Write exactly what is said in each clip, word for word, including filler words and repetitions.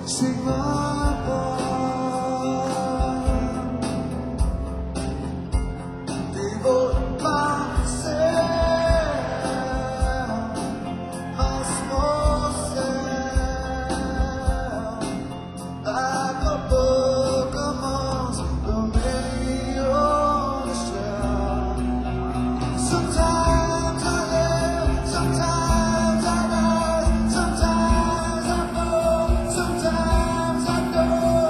Sing my part, devote myself, my small self, like a book amongst the many on the shelf. Sometimes I live, sometimes I die, sometimes I fall, sometimes I go.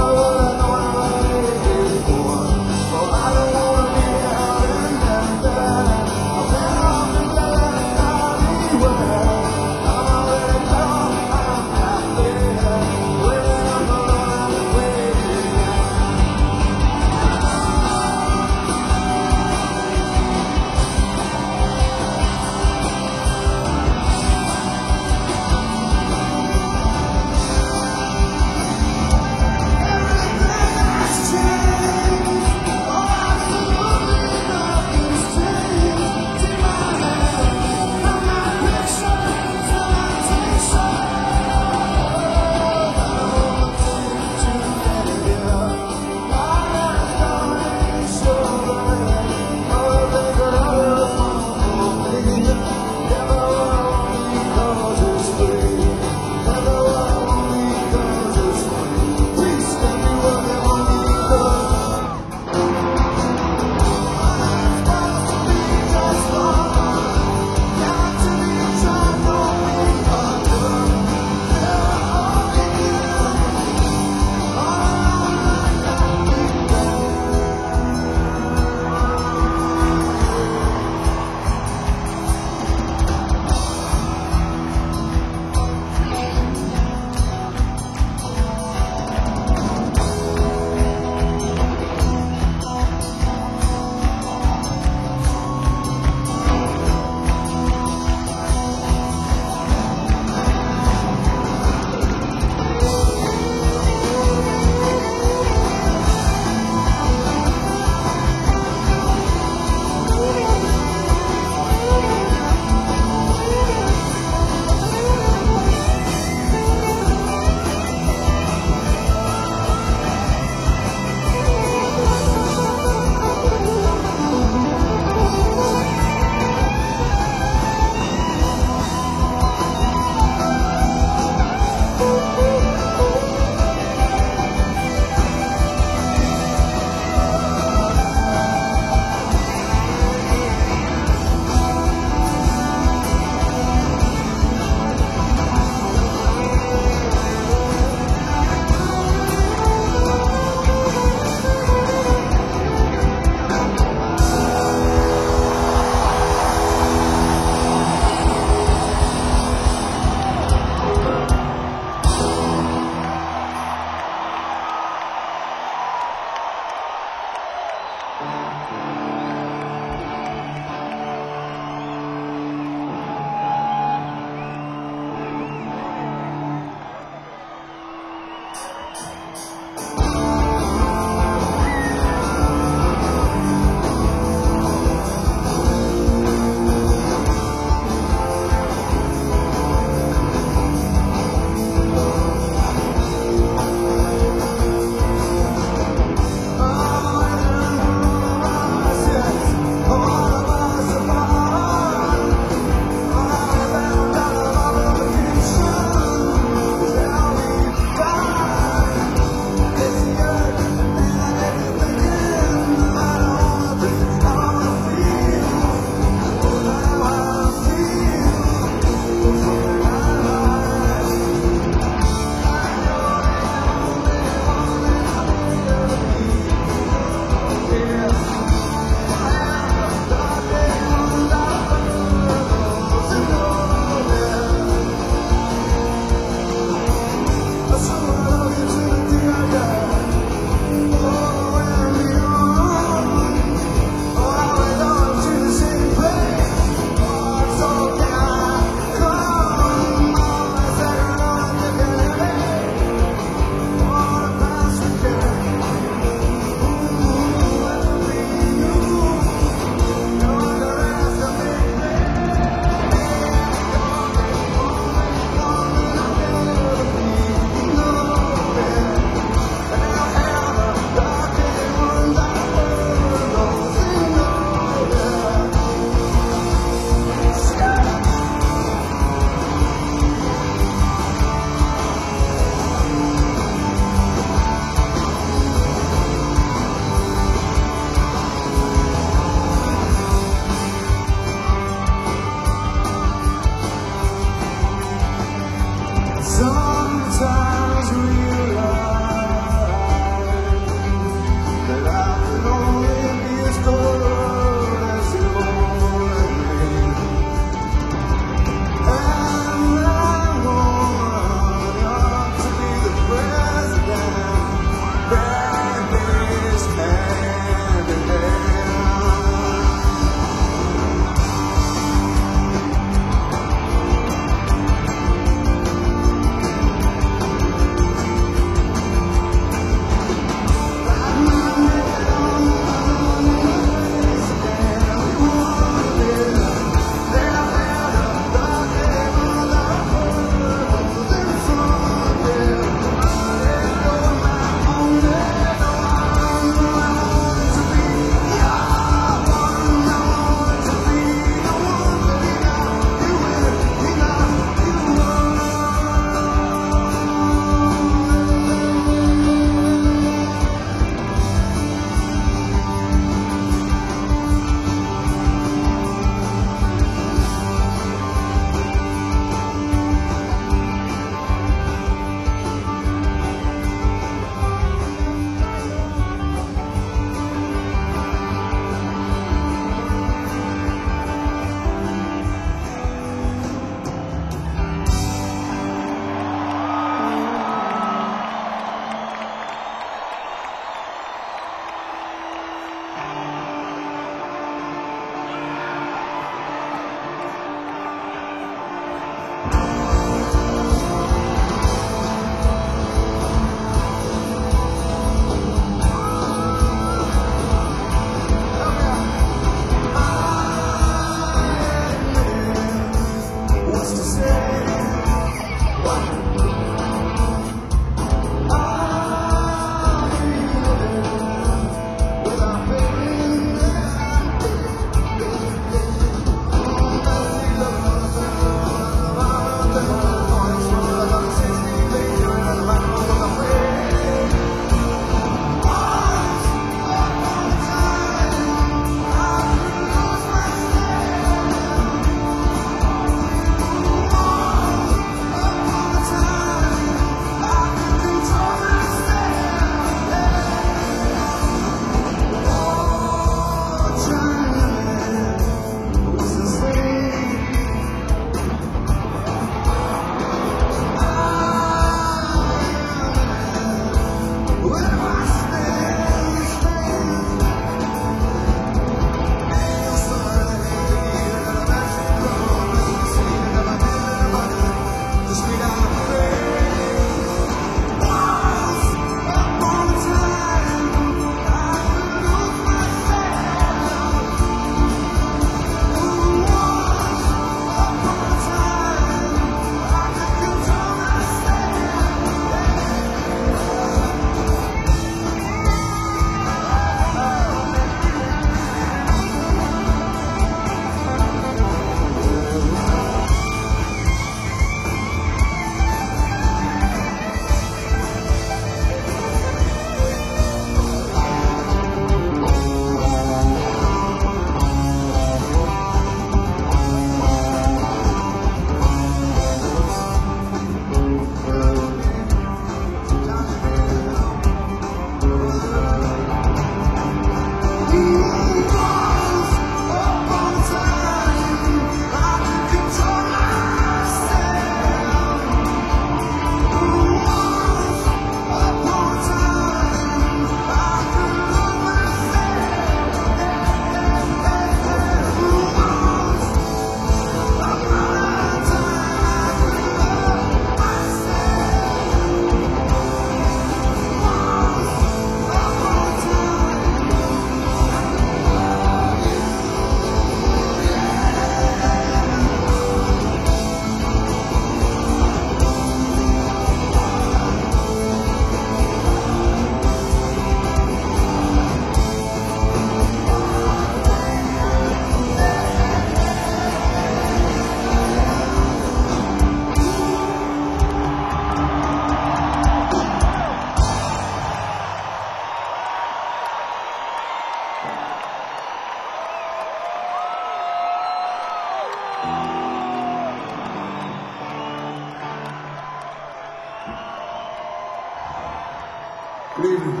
Good evening.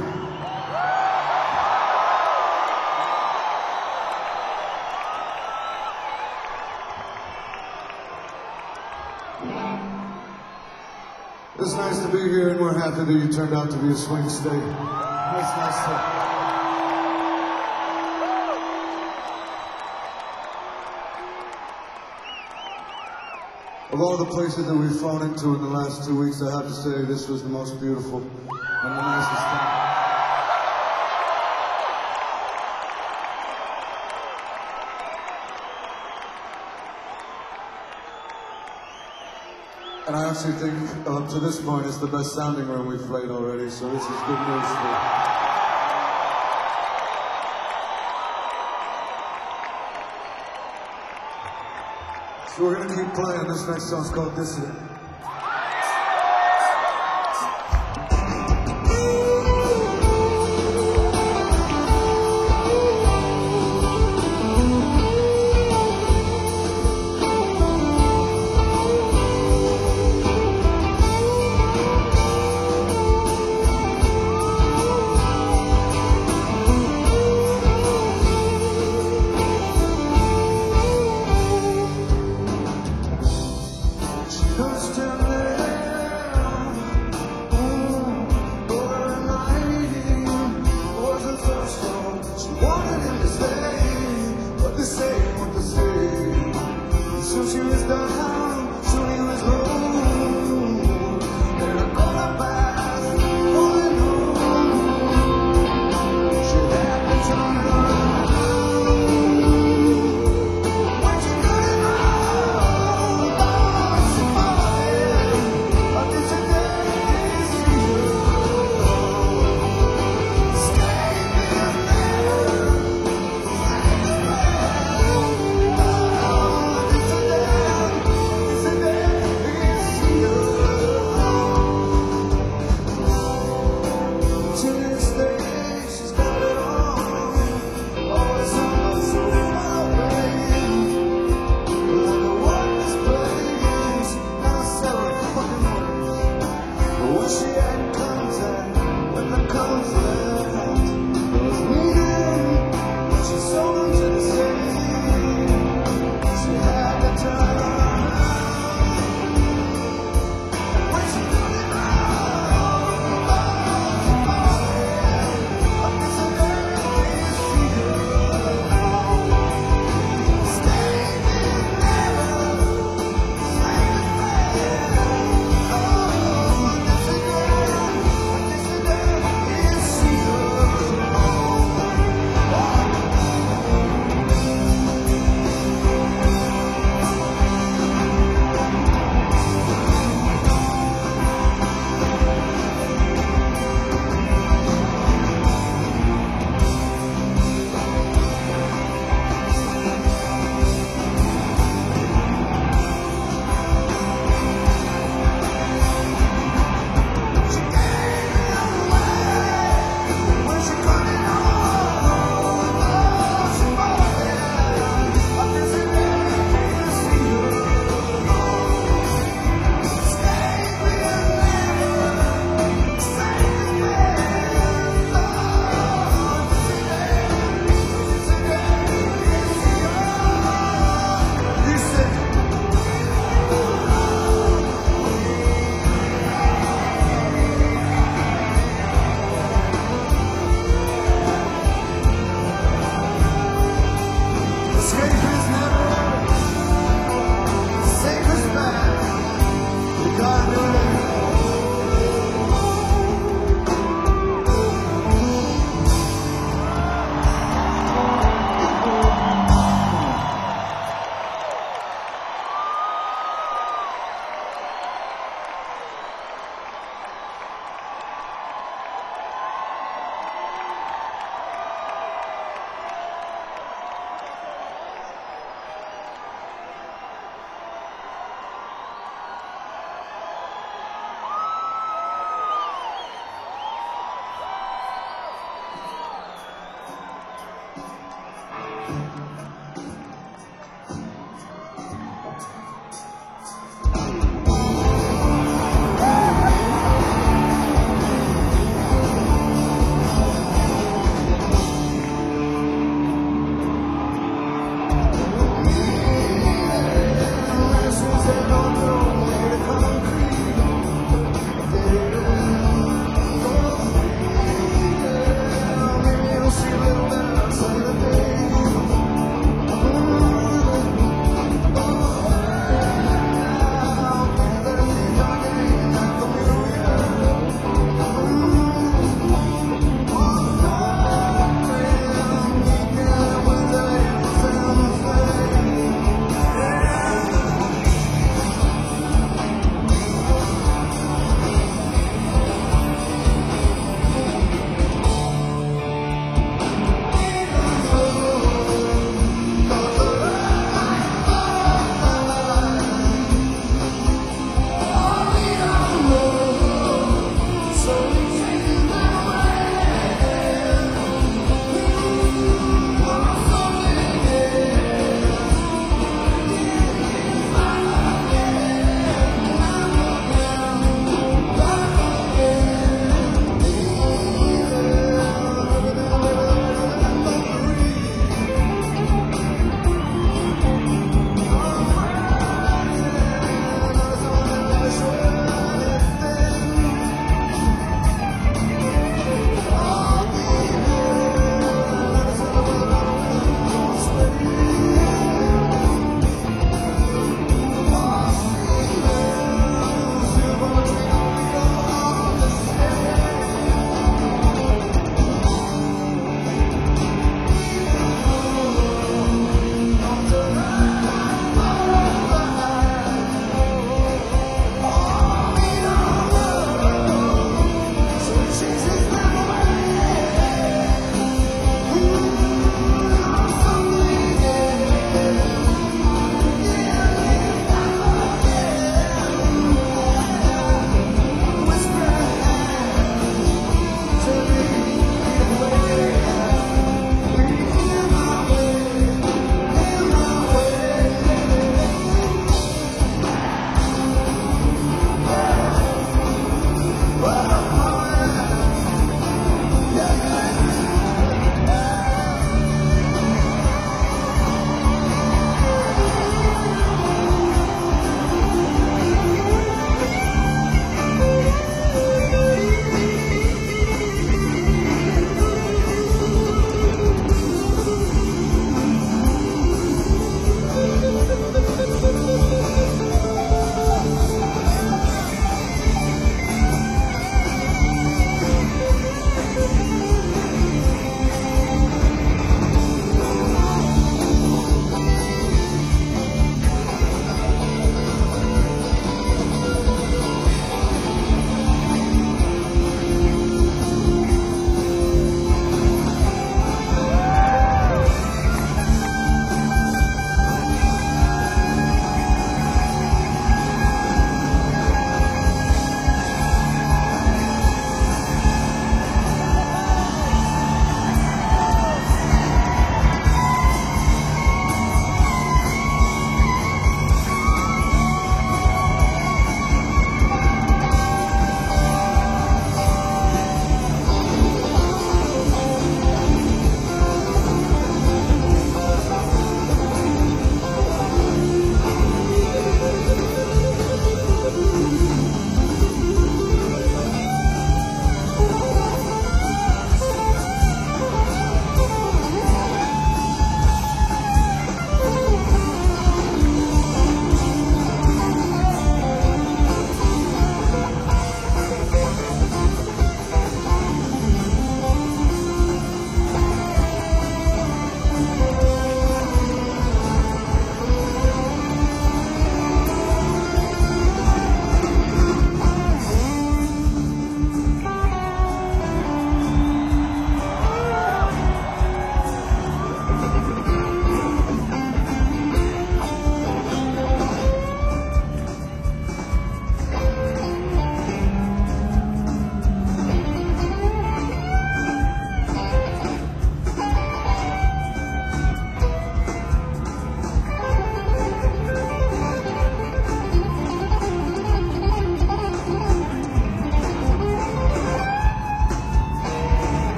It's nice to be here, and we're happy that you turned out to be a swing state. It's nice to... Of all the places that we've flown into in the last two weeks, I have to say this was the most beautiful and the nicest thing. And I actually think, up to this point, it's the best sounding room we've played already, so this is good news for... So we're gonna keep playing. This next song's called Dissident.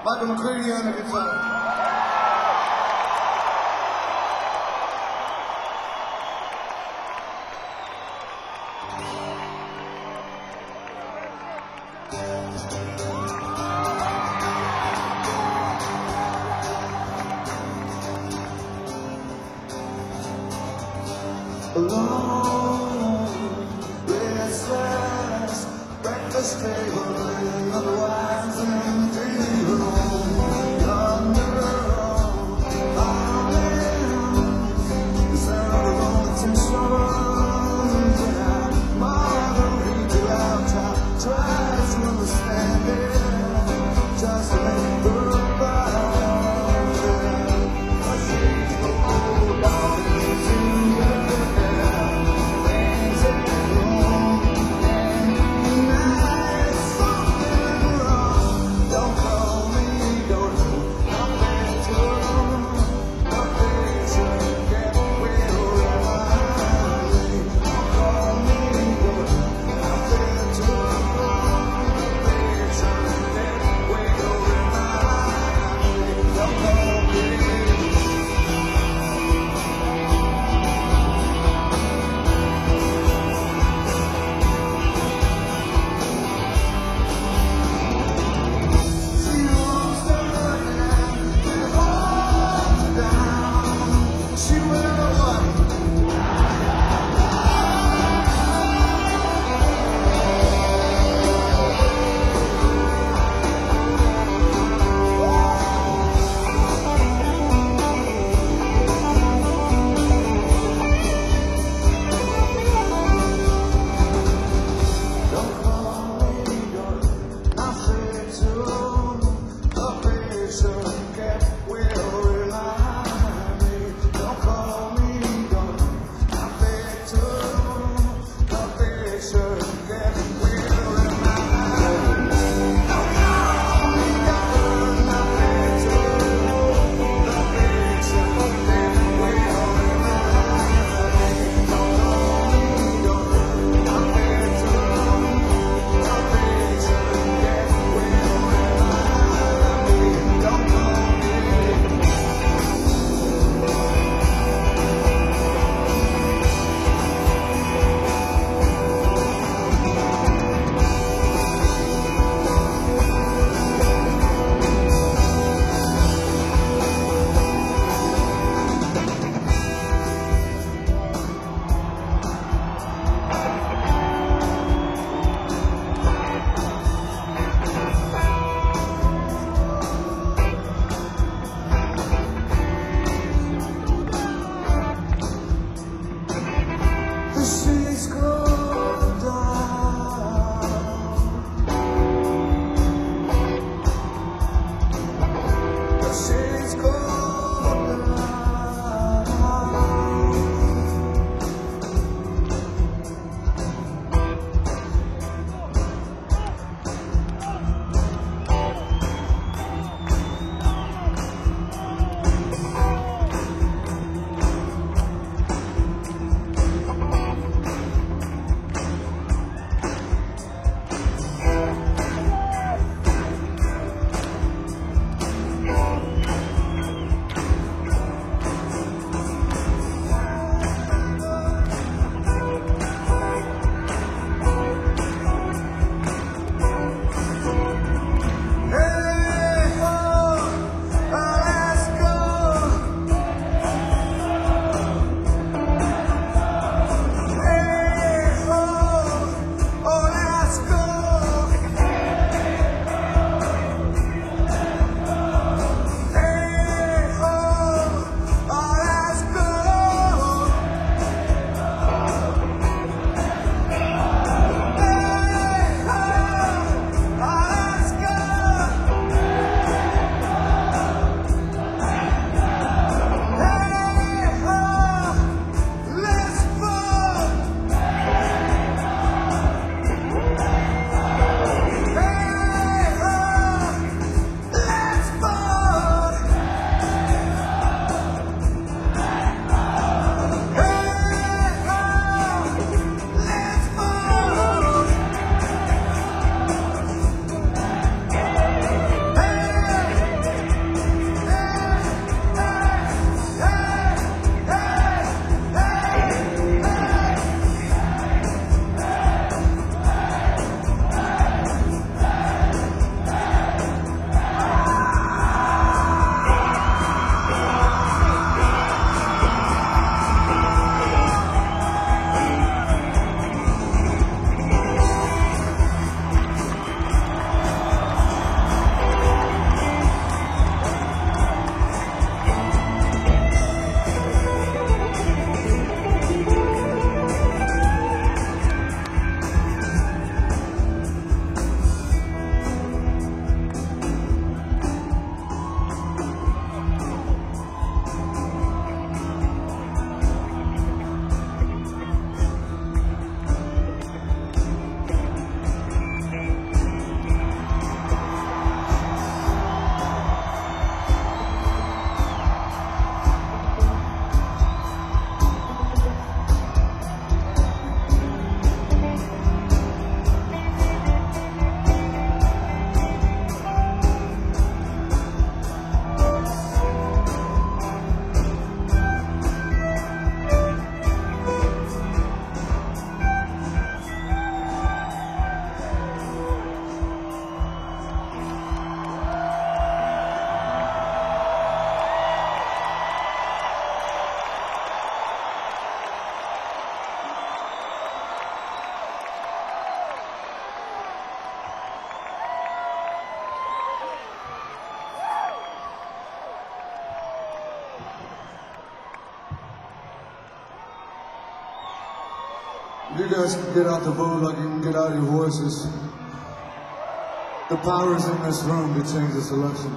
Michael McCready on the guitar. Alone, restless, breakfast table, otherwise and dream home, yonder road, falling, the sound of all attention, yeah, margarita out top, tries to understand it, just to make goodbye. Song You guys can get out the vote like you can get out your voices. The power is in this room to change this election.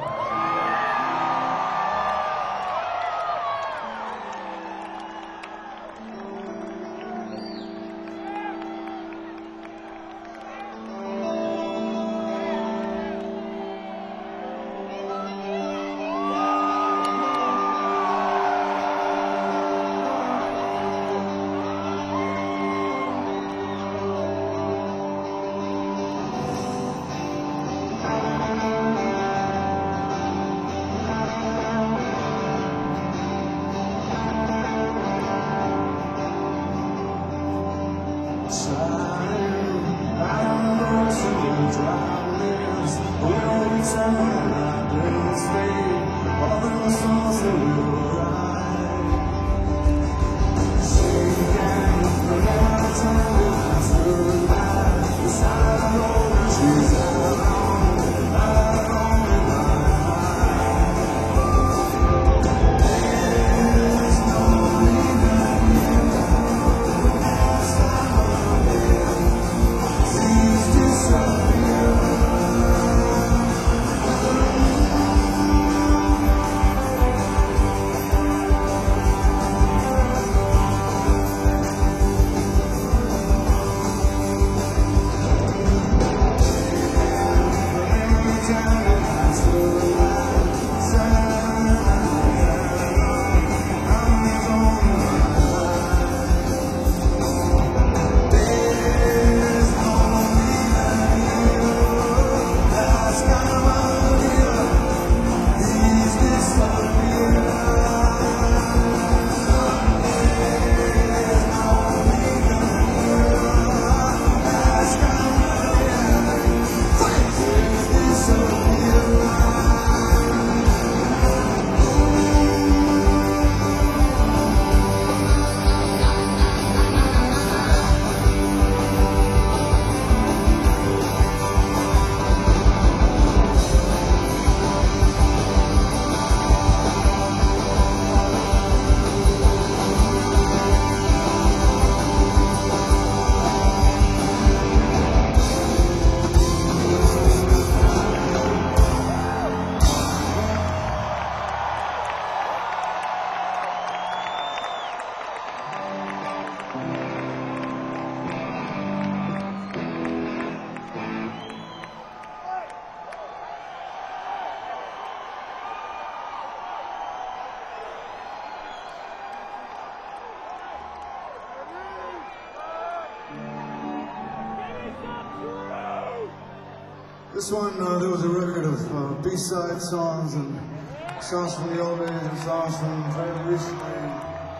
This one, uh, there was a record of uh, B-side songs and songs from the old days and songs from very recently.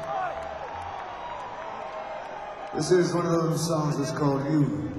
This is one of those songs that's called You.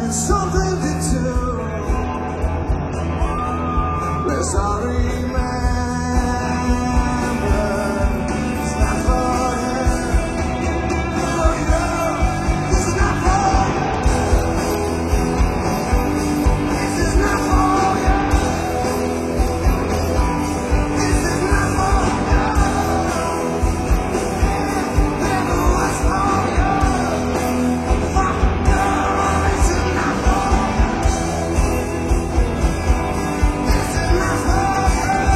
It's something to do. Yes, I remember. It's not for you. For you. This is not for you. This is not for you. This is not for you. Never was for you. For you. This is not for you. This is not for you.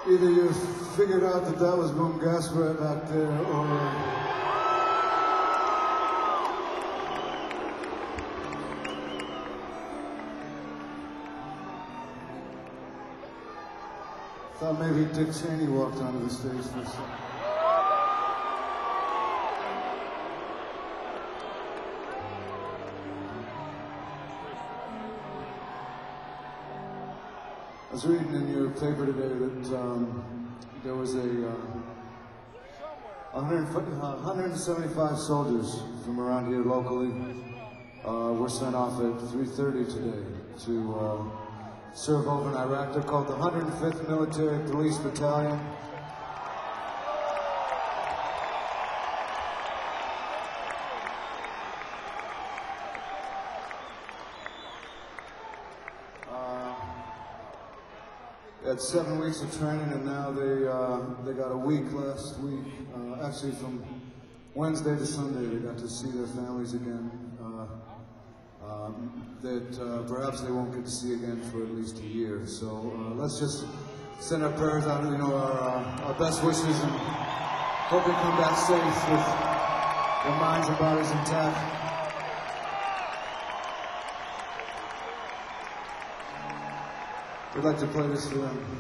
Either you figured out that that was Boom Gas right back there, or thought maybe Dick Cheney walked onto the stage for a second. I was reading in your paper today that um, there was a uh, one hundred seventy-five soldiers from around here locally uh, were sent off at three thirty today to uh, serve over in Iraq. They're called the one hundred fifth Military Police Battalion. They had seven weeks of training, and now they uh, they got a week last week. Uh, actually, from Wednesday to Sunday, they got to see their families again. Uh, um, that uh, perhaps they won't get to see again for at least a year. So uh, let's just send our prayers out, you know, our, uh, our best wishes, and hope they come back safe with their minds and bodies intact. We'd like to play this for them.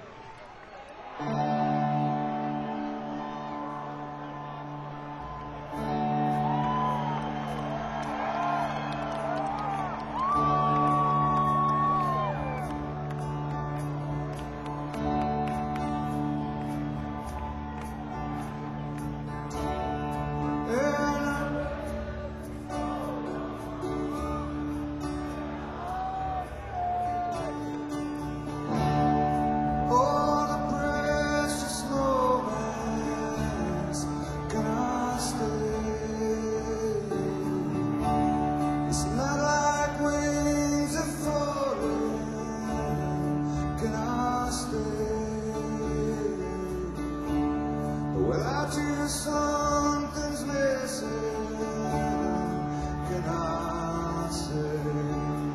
Without you, something's missing. Can I say?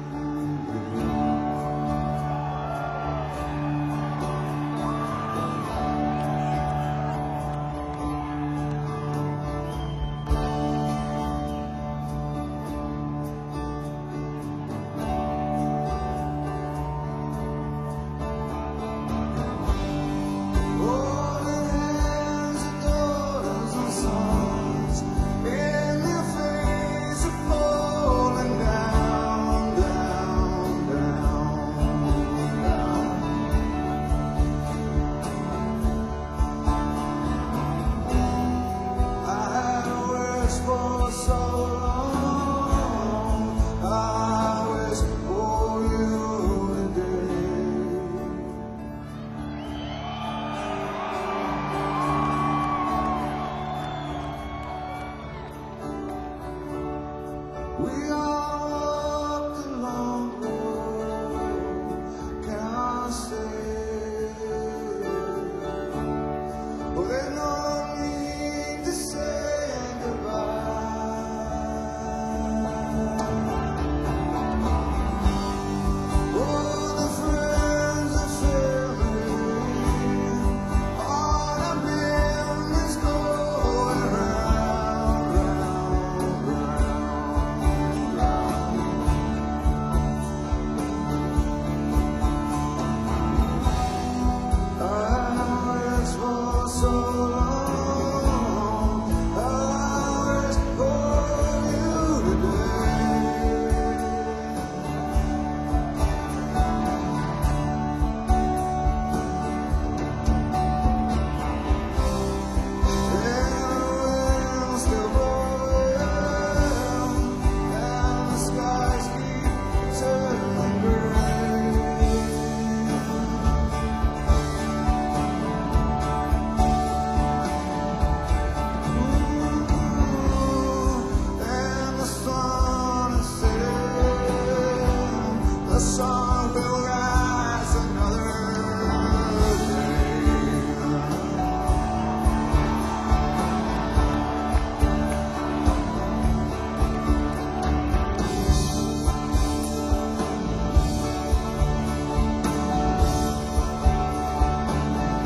We all walked a long road, can I say? Oh, there's no need to say goodbye. Oh, the friends and family, all the memories going round, round, round. The sun will rise another day.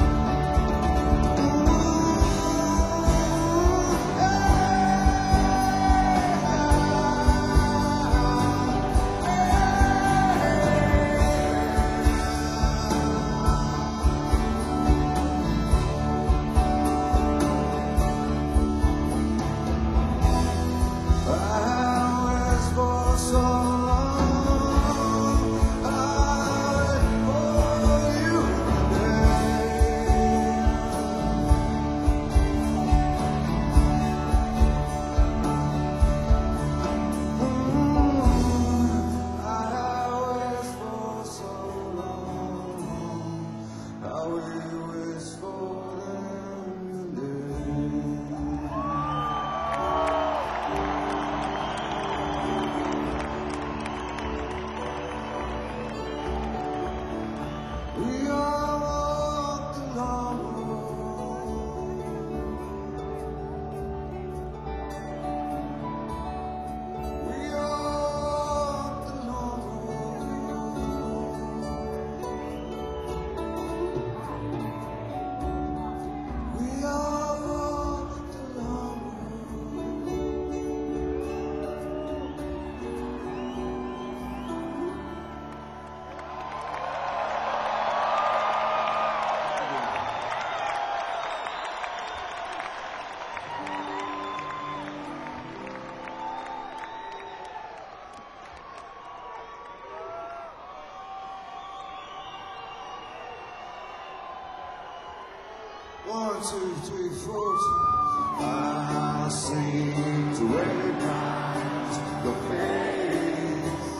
One, two, three, four. I seem to recognize your face.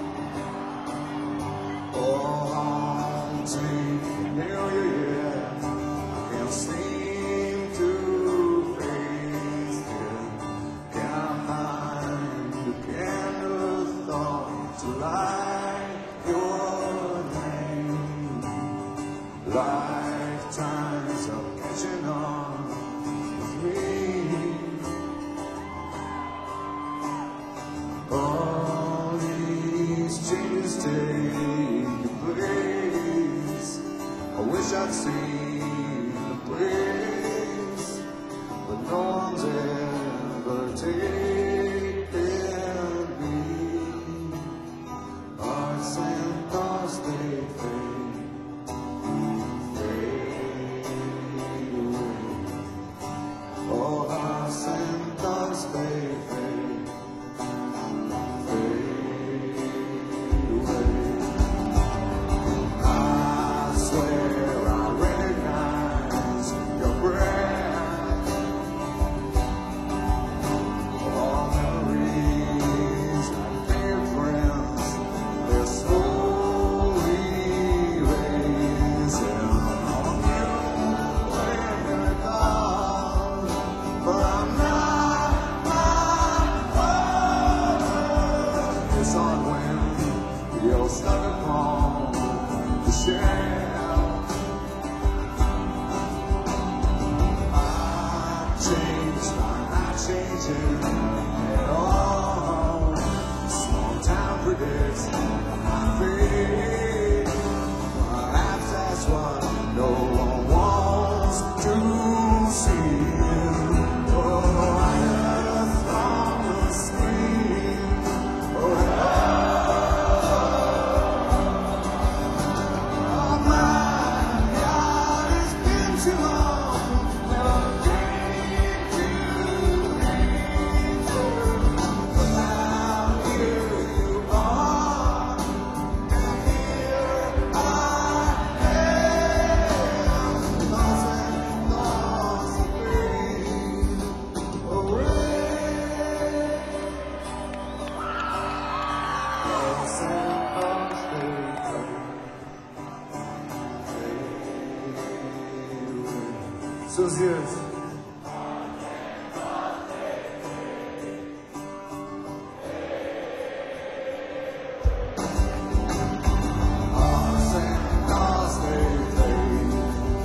Oh, haunting, familiar, yet I can't seem to face it. Can't find the candle thought to light your name. Lifetimes of catching on with me. All these changes take place. I wish I'd seen the place, but no one's ever taken me. Hearts and thoughts, they fade. All hearts and thoughts, they fade, fade away. I swear I recognize your breath. All memories like dear friends, they're slowly erasing. On you, where gone, but I'm not my father. It's on when you're stuck upon the shelf. I changed, I'm not changing at all. Small town predicts my fate. Perhaps that's what no one wants to see. Oh, I just wanna scream. Oh, oh my God, it's been too long. Never came to me too. But now here you are, and here I am. Lost and lost away, away. Lost and lost away. Seus dias. Lost and lost they fade.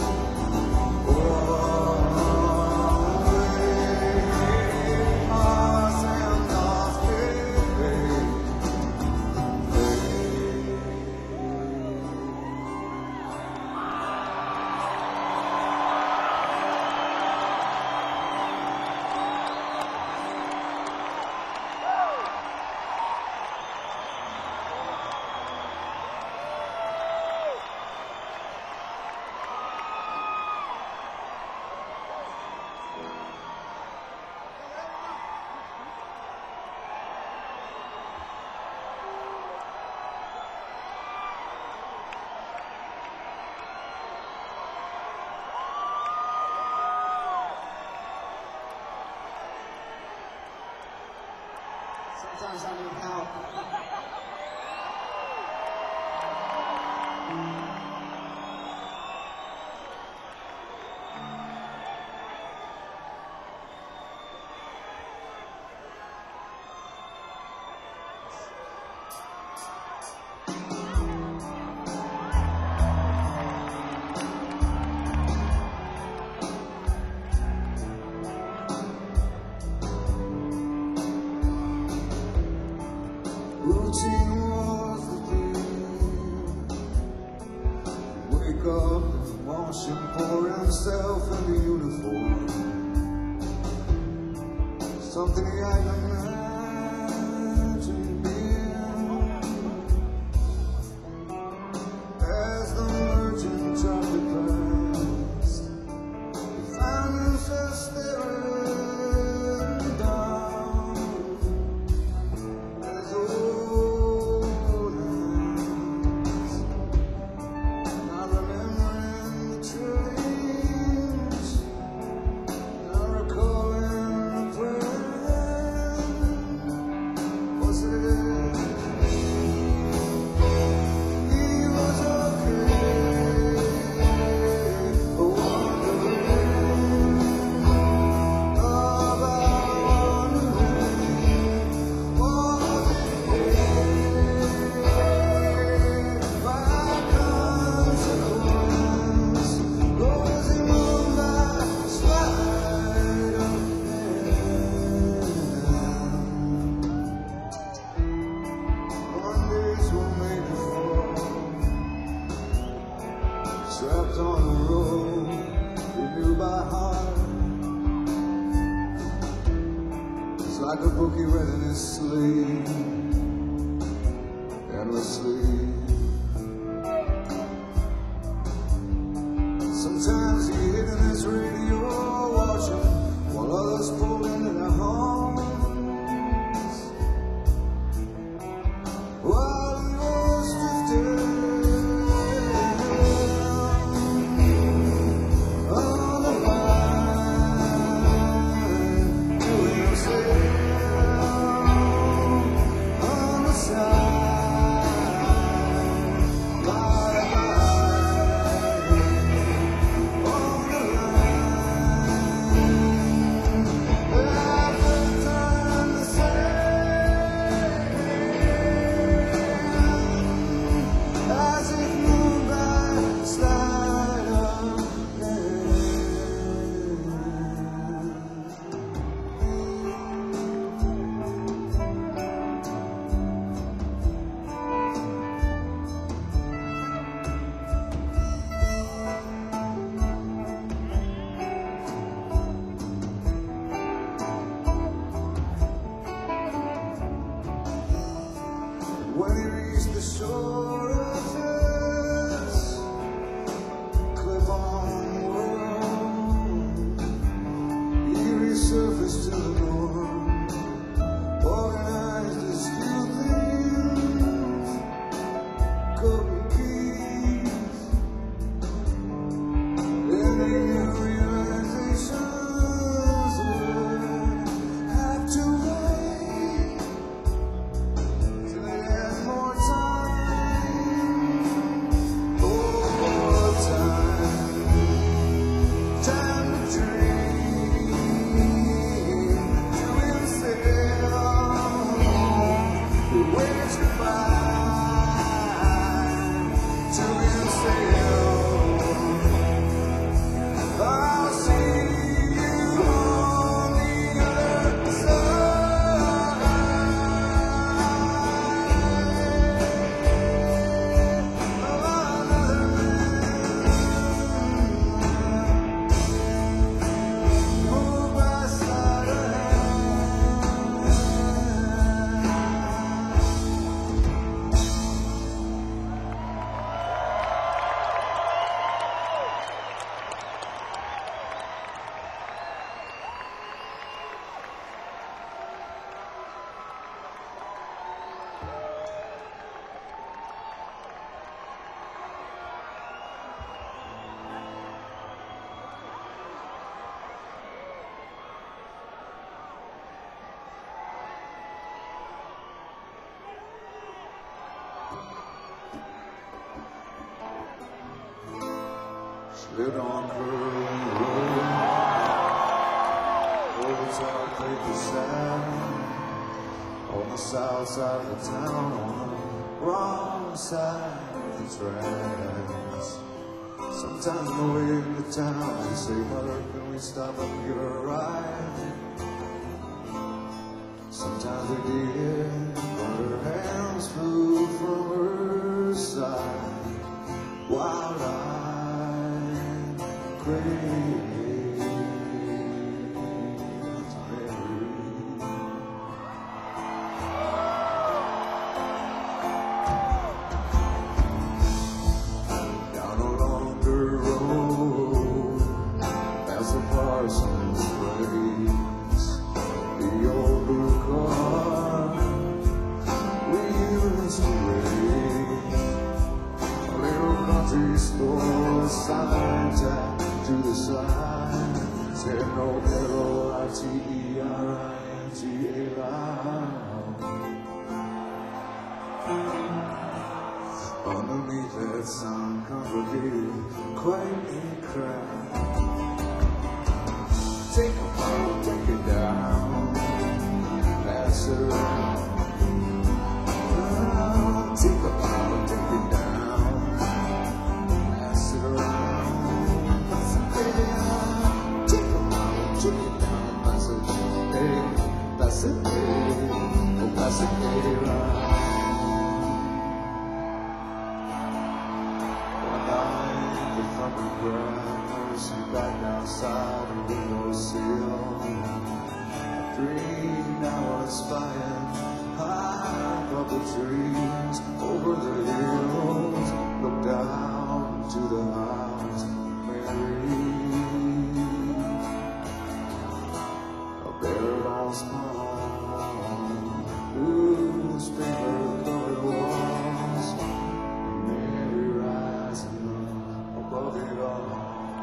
Away. Lost and lost they fade. Sometimes I need help. Routine was the dream. Wake up and wash and pour himself in the uniform. Something he had imagined being. As the merchant of the past, he found himself staring down at his own hands, not remembering the train like a bookie read in his sleep, endlessly. Sometimes he hid in his radio watching while others pulled into their homes. While he was drifting on the line to himself on the side, by the on the line, every time the same, as if moonlight slide on when he reached the shore of this cliff-on world, he resurfaced to the norm, organized his few things, couple keys, and they knew realizations would have to wait till they had more time, more time, time to dream to himself, the ways goodbye to himself. I'll see you on the other side. Slid on curving road, over top paper sand, on the south side of the town, on the wrong side of the tracks. Sometimes on the way into town, they say, mother, can we stop and give her a ride? Sometimes we did, but her hands flew from her side, wild-eyed, crazy. Down a longer road, past the parson's place, the old blue car we used to race, a little country store sign tacked to the side said no L O I T E R I N G A loud. Underneath that sign congregated quite a crowd. Take a bottle, take it down, pass it around. Take a bottle, take it down, pass it around. Take a bottle, take it down, pass it, hey, pass it, hey, oh, pass it, hey, around. One night, the thunder growls, you back outside the windowsill. dream now was flying high above the trees, over the hills, look down to the house of Mary. A bare lost mom, whose paper covered walls, and Mary rising above it all.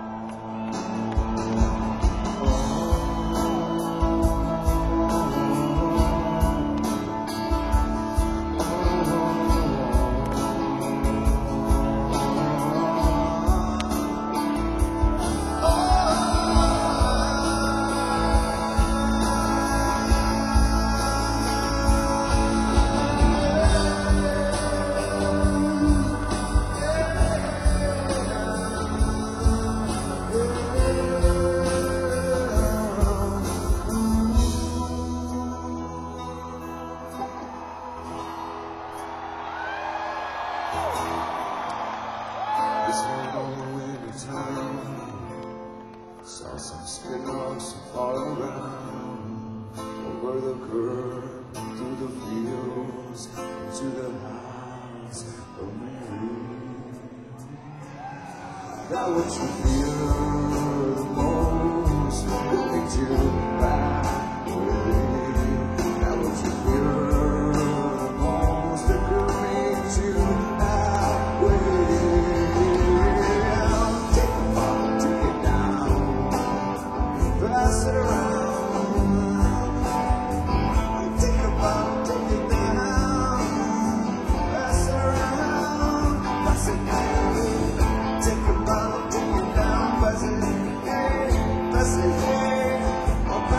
This one winter town saw some skinwalks far around, over the curb, through the fields, into the house of Mary. That what you fear the most, will lead you back away. That what you fear the most, it could lead you that way. Pass it around. Think about, take it down. Pass it around. Pass it down. Think about, take it down. Pass it, hey, pass it, hey.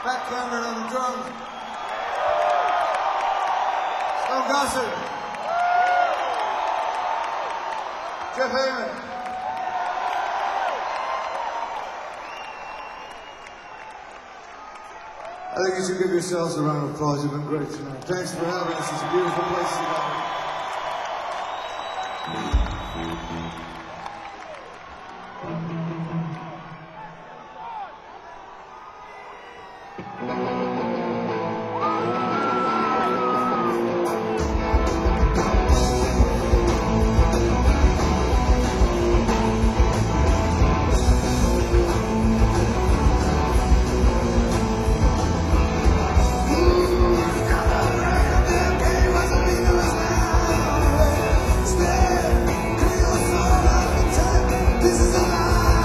Pat Cameron on the drums. Stone Gossard. Jeff Heyman. I think you should give yourselves a round of applause. You've been great tonight. Thanks for having us. It's a beautiful place to This is a lie.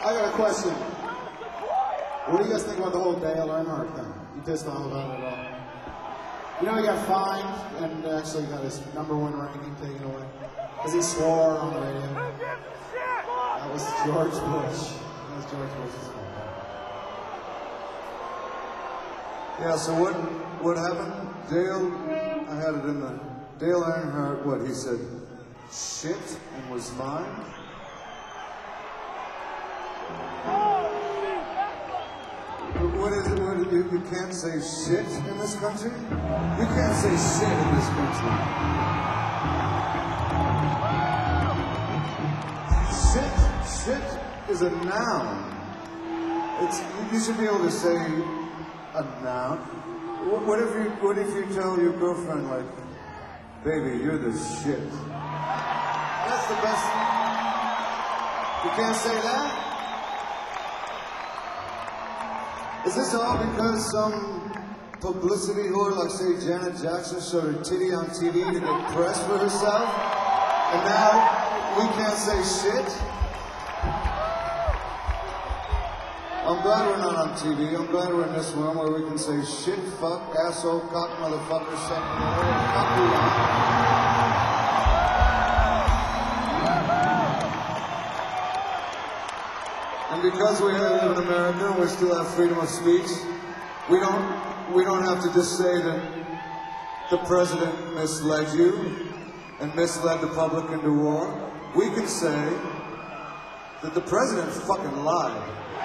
I got a question. What do you guys think about the whole Dale Earnhardt thing? You pissed off about it at all? You know he got fined and actually got his number one ranking taken away because he swore on the radio. That was George Bush. That was George Bush's fault. Yeah. So what? What happened? Dale, I had it in the Dale Earnhardt. What he said? Shit and was mine. What is it? What, you, you can't say shit in this country? You can't say shit in this country. Shit, shit is a noun. It's, you should be able to say a noun. What, what if you, what if you tell your girlfriend, like, baby, you're the shit? That's the best. You can't say that? Is this all because some publicity whore, like say Janet Jackson, showed her titty on T V to get press for herself? And now we can't say shit? I'm glad we're not on T V. I'm glad we're in this room where we can say shit, fuck, asshole, cock, motherfucker, something, whatever the fuck we want. And because we live in America, we still have freedom of speech. We don't, we don't have to just say that the president misled you and misled the public into war. We can say that the president fucking lied.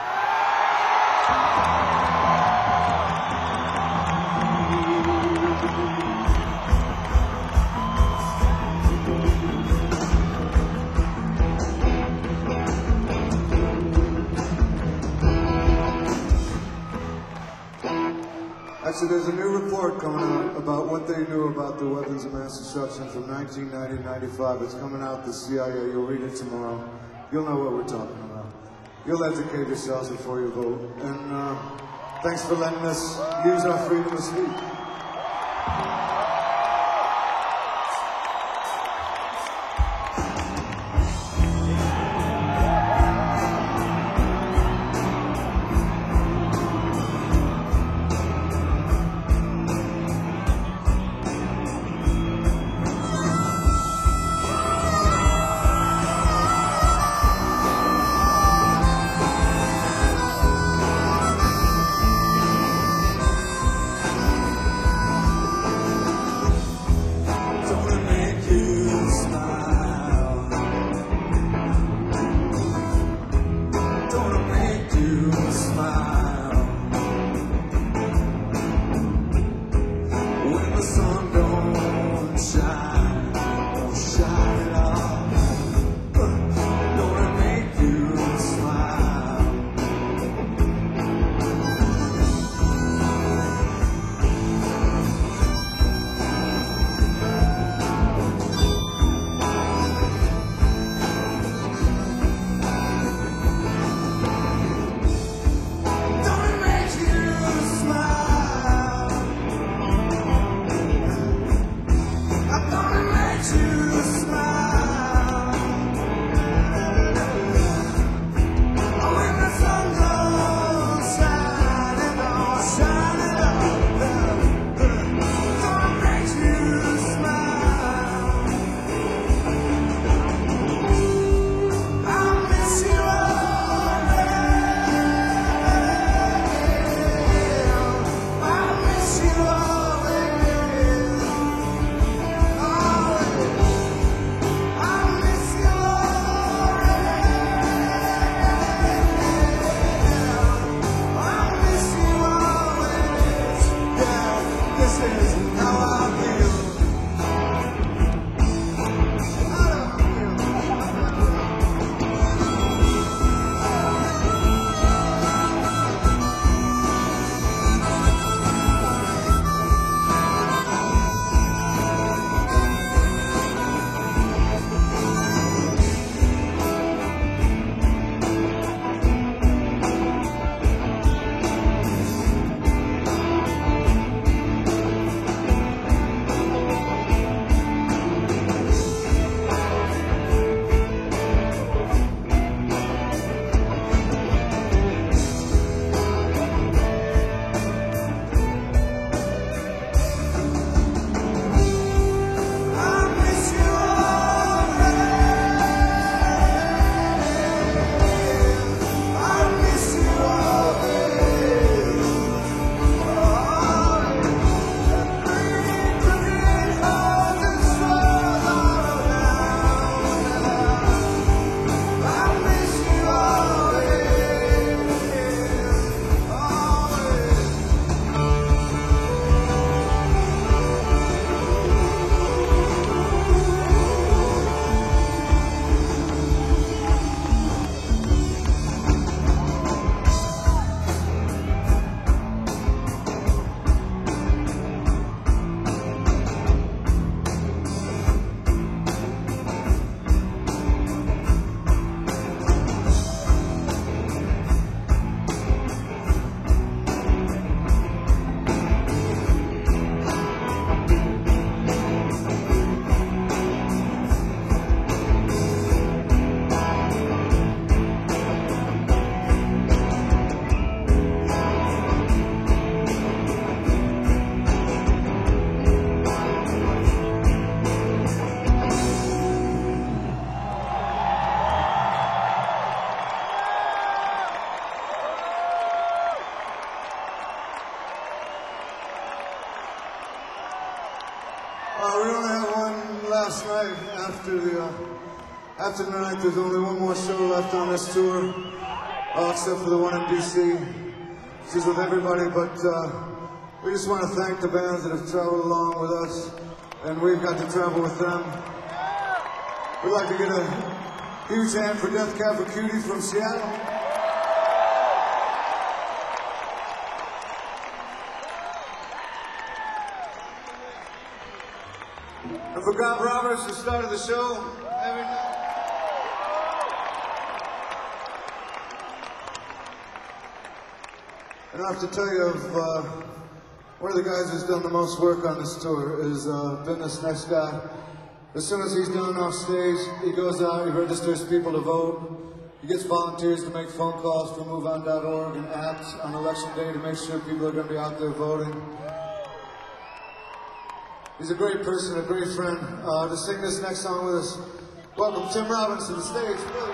Actually, there's a new report coming out about what they knew about the weapons of mass destruction from nineteen ninety to ninety-five. It's coming out, the C I A. You'll read it tomorrow. You'll know what we're talking about. You'll educate yourselves before you vote. And uh, thanks for letting us use our freedom of speech. actually, uh, after tonight, there's only one more show left on this tour, uh, except for the one in D C. This is with everybody, but uh, we just want to thank the bands that have traveled along with us, and we've got to travel with them. We'd like to get a huge hand for Death Cab for Cutie from Seattle. And for Bob Roberts, who started the show every night. And I have to tell you of uh, one of the guys who's done the most work on this tour is uh, been this next guy. As soon as he's done off stage, he goes out, he registers people to vote. He gets volunteers to make phone calls for move on dot org and acts on election day to make sure people are going to be out there voting. He's a great person, a great friend. Uh, to sing this next song with us, welcome Tim Robbins to the stage. Really.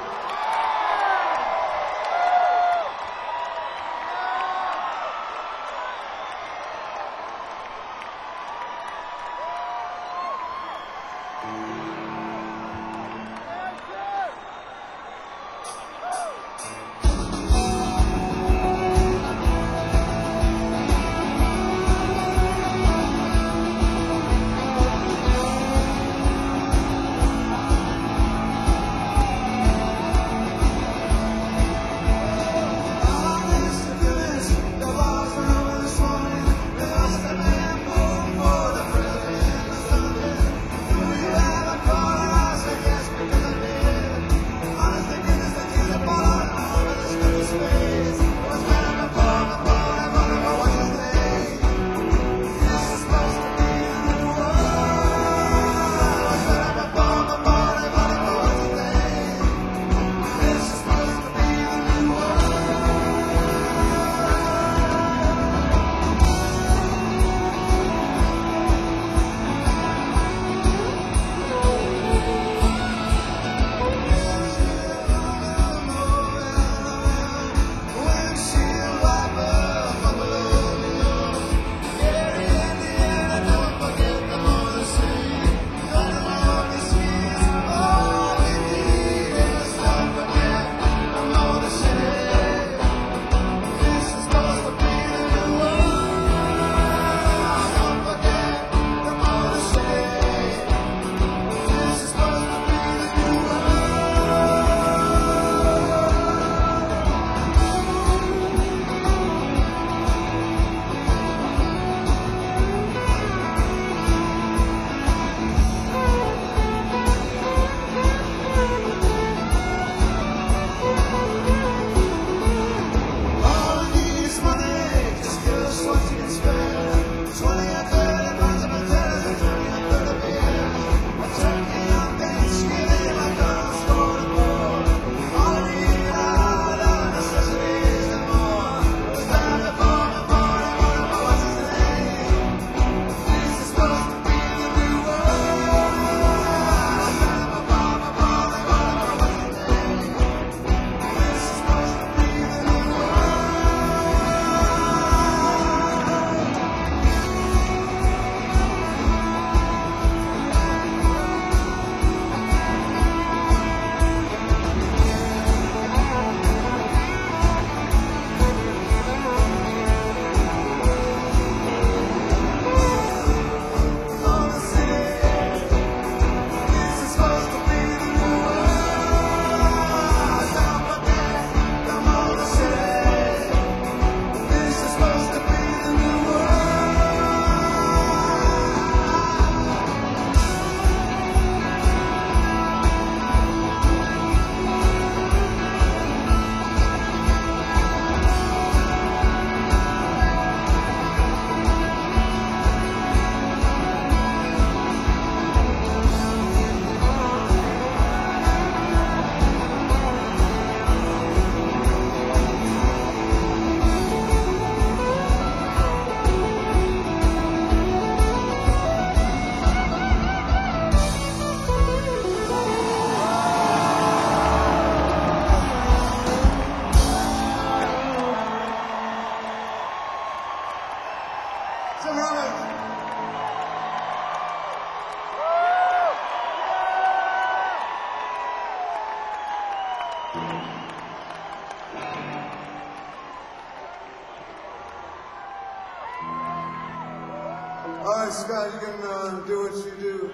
All right, Scott, you can uh, do what you do.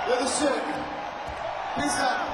You're the shit. Peace out.